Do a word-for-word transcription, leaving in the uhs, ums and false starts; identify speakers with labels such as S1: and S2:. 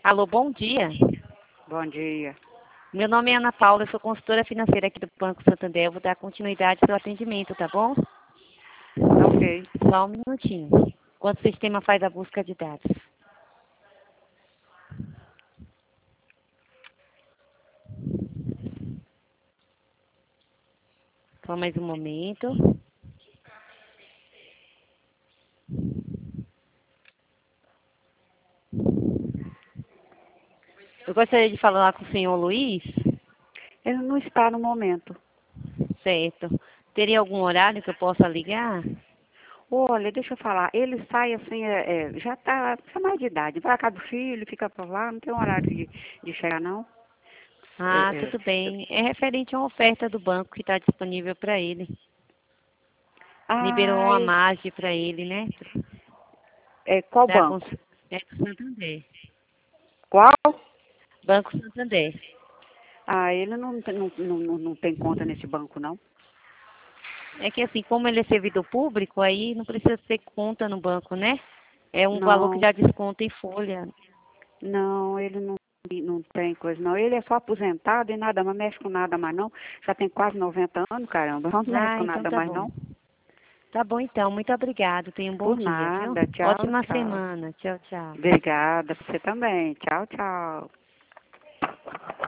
S1: Alô, bom dia.
S2: Bom dia.
S1: Meu nome é Ana Paula, eu sou consultora financeira aqui do Banco Santander. Eu vou dar continuidade ao seu atendimento, tá bom?
S2: Ok.
S1: Só um minutinho. Enquanto o sistema faz a busca de dados. Só mais um momento. Eu gostaria de falar com o senhor Luiz.
S2: Ele não está no momento.
S1: Certo. Teria algum horário que eu possa ligar?
S2: Olha, deixa eu falar. Ele sai assim, é, é, já está tá mais de idade. Vai cá do filho, fica por lá, não tem um horário de, de chegar, não.
S1: Ah,
S2: É, é,
S1: tudo bem. É referente a uma oferta do banco que está disponível para ele. Liberou uma
S2: ai,
S1: margem para ele, né?
S2: é, qual
S1: Da Cons-
S2: banco?
S1: é do Santander.
S2: Qual?
S1: Banco Santander.
S2: Ah, ele não, tem- não, não, não não tem conta nesse banco, não.
S1: É que assim, como ele é servidor público, aí não precisa ter conta no banco, né? É um valor que
S2: Não,
S1: já desconta em folha.
S2: não, ele não, não tem coisa, não. Ele é só aposentado e nada mais, mexe com nada mais, não. Já tem quase noventa anos, caramba. Não mexe
S1: Ah,
S2: com
S1: então
S2: nada
S1: tá
S2: mais,
S1: bom.
S2: não.
S1: Tá bom então, muito obrigado. Tenha um bom
S2: Por
S1: dia, viu?
S2: nada. Tchau,
S1: Ótima
S2: tchau.
S1: semana. Tchau, tchau.
S2: Obrigada, você também. Tchau, tchau.